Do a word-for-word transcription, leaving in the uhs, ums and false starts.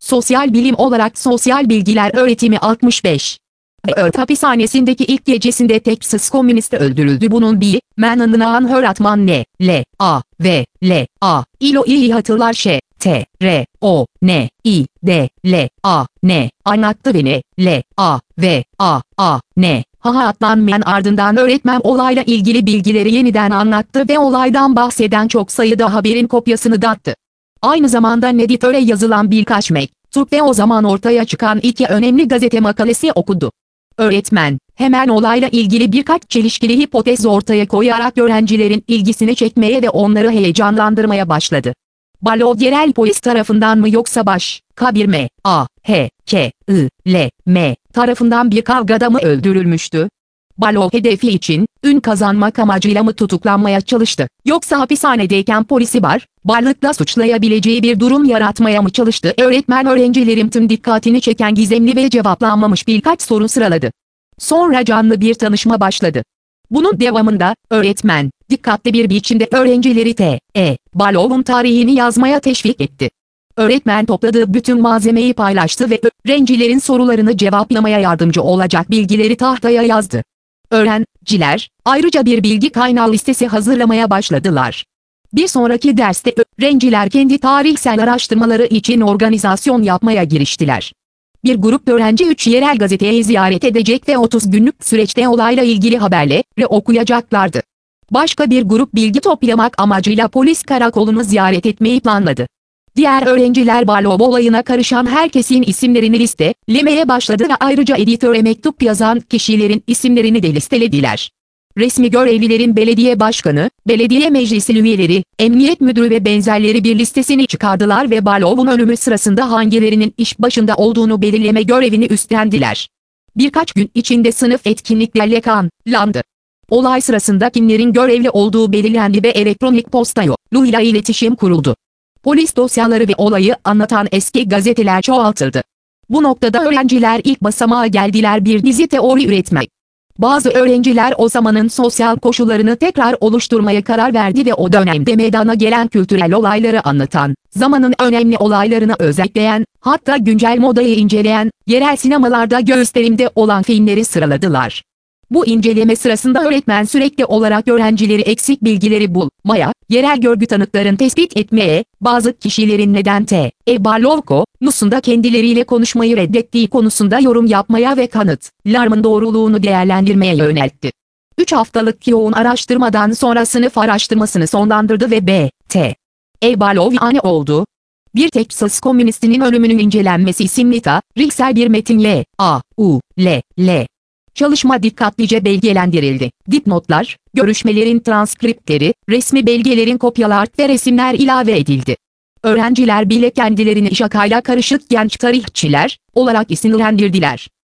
Sosyal bilim olarak sosyal bilgiler öğretimi altmış beş. Earth hapishanesindeki ilk gecesinde Texas komünisti öldürüldü. Bunun bir, Manan'ın öğretmen N, L, A, V, L, A, İlo iyi hatırlar Ş, T, R, O, N, I, D, L, A, N, anlattı ve N, L, A, V, A, A, N, ha atlanmayan ardından öğretmen olayla ilgili bilgileri yeniden anlattı ve olaydan bahseden çok sayıda haberin kopyasını da attı. Aynı zamanda Editöre yazılan birkaç mektup ve o zaman ortaya çıkan iki önemli gazete makalesi okudu. Öğretmen, hemen olayla ilgili birkaç çelişkili hipotez ortaya koyarak öğrencilerin ilgisini çekmeye ve onları heyecanlandırmaya başladı. Balog yerel polis tarafından mı yoksa başka bir M, A, H, K, I, L, M tarafından bir kavgada mı öldürülmüştü? Balog hedefi için ün kazanmak amacıyla mı tutuklanmaya çalıştı, yoksa hapishanedeyken polisi var, varlıkla suçlayabileceği bir durum yaratmaya mı çalıştı? Öğretmen öğrencilerin tüm dikkatini çeken gizemli ve cevaplanmamış birkaç soru sıraladı. Sonra canlı bir tanışma başladı. Bunun devamında öğretmen dikkatli bir biçimde öğrencileri T, E, Balog'un tarihini yazmaya teşvik etti. Öğretmen topladığı bütün malzemeyi paylaştı ve öğrencilerin sorularını cevaplamaya yardımcı olacak bilgileri tahtaya yazdı. Öğrenciler ayrıca bir bilgi kaynağı listesi hazırlamaya başladılar. Bir sonraki derste öğrenciler kendi tarihsel araştırmaları için organizasyon yapmaya giriştiler. Bir grup öğrenci üç yerel gazeteyi ziyaret edecek ve otuz günlük süreçte olayla ilgili haberleri okuyacaklardı. Başka bir grup bilgi toplamak amacıyla polis karakolunu ziyaret etmeyi planladı. Diğer öğrenciler Balog olayına karışan herkesin isimlerini listelemeye başladı ve ayrıca editöre mektup yazan kişilerin isimlerini de listelediler. Resmi görevlilerin belediye başkanı, belediye meclisi üyeleri, emniyet müdürü ve benzerleri bir listesini çıkardılar ve Balog'un ölümü sırasında hangilerinin iş başında olduğunu belirleme görevini üstlendiler. Birkaç gün içinde sınıf etkinliklerle kanlandı. Olay sırasında kimlerin görevli olduğu belirlendi ve elektronik posta yoluyla iletişim kuruldu. Polis dosyaları ve olayı anlatan eski gazeteler çoğaltıldı. Bu noktada öğrenciler ilk basamağa geldiler, bir dizi teori üretmek. Bazı öğrenciler o zamanın sosyal koşullarını tekrar oluşturmaya karar verdi ve o dönemde meydana gelen kültürel olayları anlatan, zamanın önemli olaylarını özetleyen, hatta güncel modayı inceleyen, yerel sinemalarda gösterimde olan filmleri sıraladılar. Bu inceleme sırasında öğretmen sürekli olarak öğrencileri eksik bilgileri bulmaya, yerel görgü tanıkların tespit etmeye, bazı kişilerin neden T, E Balog'un kendileriyle konuşmayı reddettiği konusunda yorum yapmaya ve kanıtların doğruluğunu değerlendirmeye yöneltti. üç haftalık yoğun araştırmadan sonra sınıf araştırmasını sonlandırdı ve B, T, E Balog yani oldu. Bir Texas komünistinin ölümünün incelenmesi isimli tarihsel bir metin L, A, U, L, L. Çalışma dikkatlice belgelendirildi. Dipnotlar, görüşmelerin transkriptleri, resmi belgelerin kopyalar ve resimler ilave edildi. Öğrenciler bile kendilerini şakayla karışık genç tarihçiler olarak isimlendirdiler.